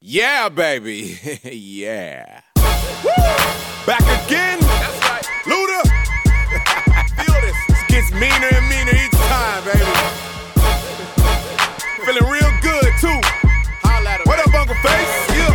Yeah, baby. Yeah. Woo! Back again. That's right. Luda. Feel this. This gets meaner and meaner each time, baby. Feeling real good, too. Holla at him. What up, Uncle Face? Yeah.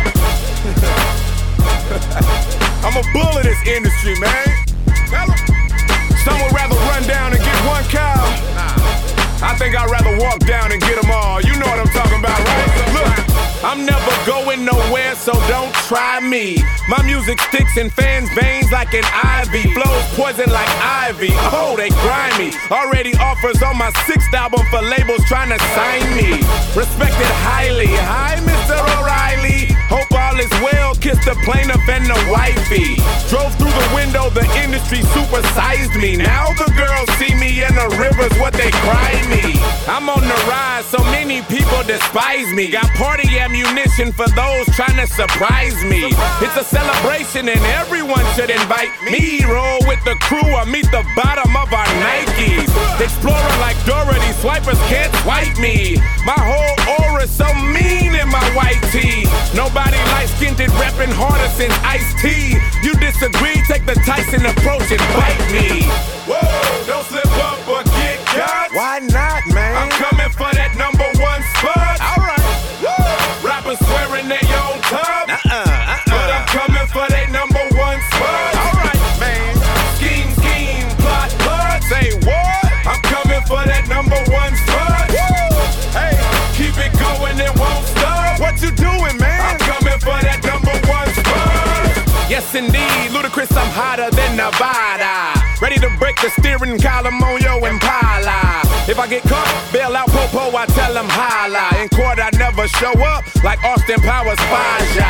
I'm a bull of this industry, man. Tell him. Some would rather run down and get one cow. Nah. I think I'd rather walk down and get them all. You know what I'm talking about, right? Look. I'm never going nowhere, so don't try me. My music sticks in fans' veins like an ivy. Flows poison like ivy. Oh, they grimy. Already offers on my 6th album for labels trying to sign me. Respected highly. Hi, Mr. O'Reilly. Hope all is well. Kiss the plaintiff and the wifey. Drove through the window, the industry supersized me. Now the girls see me in the rivers, what they cry me. I'm on the rise, so many people despise me. Got party ammunition for those trying to surprise me. It's a celebration and everyone should invite me. Roll with the crew or meet the bottom of our Nikes. Explorer like Dorothy, swipers can't swipe me. My whole aura's so mean in my white tee. Nobody light-skinned reppin' harder since Ice-T. You disagree, take the Tyson approach and bite me. Whoa, don't slip up or get cut. Why not, man? I'm coming for that #1 spot. Alright. Rappers swearing they own top. But I'm coming for that #1 spot. Alright, man. Scheme, scheme, plot, plot. Say what? I'm coming for that #1 spot. Woo! Hey, keep it going, it won't stop. What you doing, man? I'm coming for that #1 spot. Yes, indeed, Ludacris, I'm hotter than Nevada. Ready to break the steering column on your Impala. If I get caught, bail out Popo, I tell him holla. In court, I never show up like Austin Powers Faja.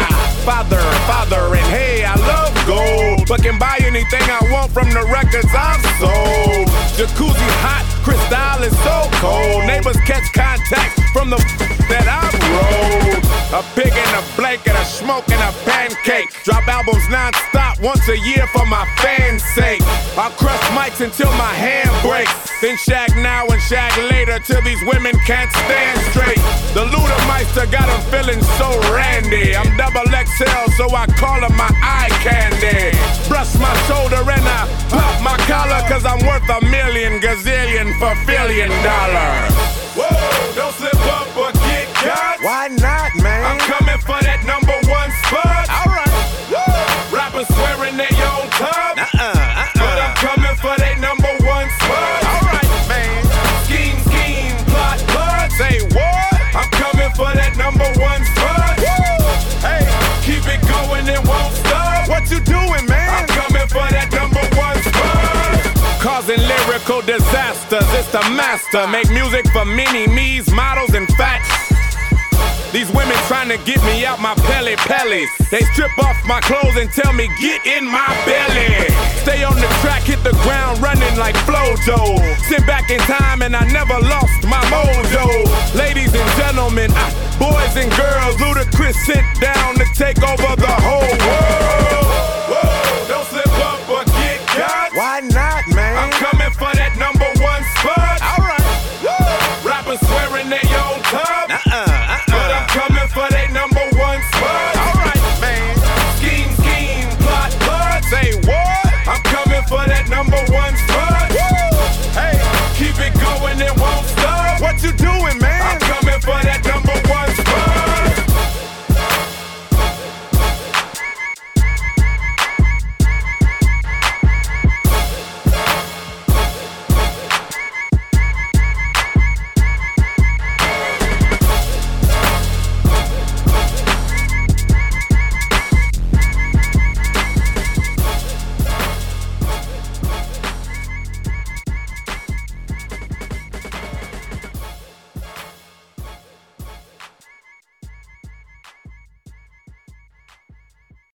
Father, and hey, I love gold, but can buy anything I want from the records I've sold. Jacuzzi hot, Cristal is so cold. Neighbors catch contact from the that I've rolled. A pig in a blanket, a smoke and a pancake. Drop albums non-stop once a year for my fans' sake. I'll crush mics until my hand breaks. Then shag now and shag later till these women can't stand straight. The Ludameister got them feeling so randy. I'm XXL, so I call him my eye candy. Brush my shoulder and I pop my collar, cause I'm worth $1 million gazillion for $1 billion. Whoa, don't slip up or get cut. Why not, man? I'm coming for that #1 spot. Alright. Rappers swearing they own top. But I'm coming for that #1 spot. Alright, man. Scheme, scheme, plot, plot. Say what? I'm coming for that #1 spot. Woo! Hey, keep it going, it won't stop. What you doing, man? I'm coming for that #1 spot. Causing lyrical disasters, it's the master. Make music for mini-me's, models, and fats. These women trying to get me out my pellies. They strip off my clothes and tell me, get in my belly. Stay on the track, hit the ground running like Flojo. Sit back in time and I never lost my mojo. Ladies and gentlemen, boys and girls, Ludacris sit down to take over the whole world.